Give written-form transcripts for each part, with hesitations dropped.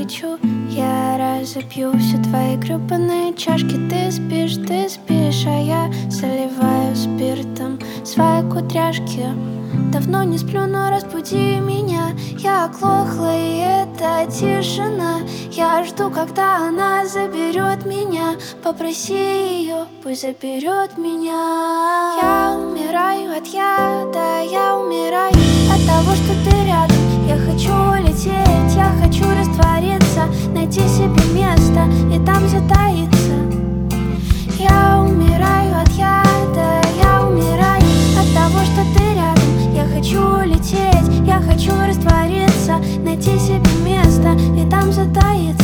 хочу. Я разопью все твои гребаные чашки. Ты спишь, а я заливаю спиртом свои кудряшки. Давно не сплю, но разбуди меня. Я оглохла, и это тишина. Я жду, когда она заберет меня. Попроси ее, пусть заберет меня. Я умираю от яда, я умираю от того, что ты рядом. Я хочу улететь, я хочу раствориться, найти себе место и там затаиться. Я умираю от яда, я умираю от того, что ты рядом. Я хочу улететь, я хочу раствориться, найти себе место и там затаиться.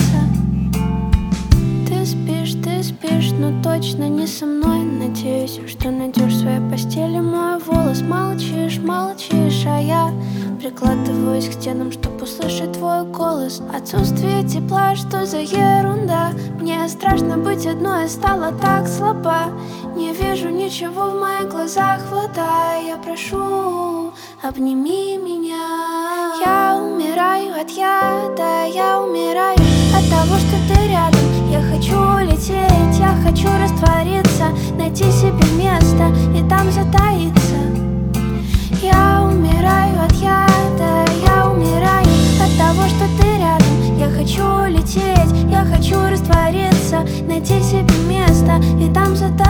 Ты спишь, но точно не со мной. Надеюсь, что найдешь в своей постели мой волос. Молчишь, а я прикладываюсь к стенам, чтобы услышать твой голос. Отсутствие тепла, что за ерунда? Мне страшно быть одной, я стала так слаба. Не вижу ничего в моих глазах, вода. Я прошу, обними меня. Я умираю от яда, я умираю от того, что ты рядом. Я хочу улететь, я хочу раствориться, найти себе место и там затаиться. Я умираю от яда, я умираю от того, что ты рядом. Я хочу улететь, я хочу раствориться, найти себе место и там затаиться.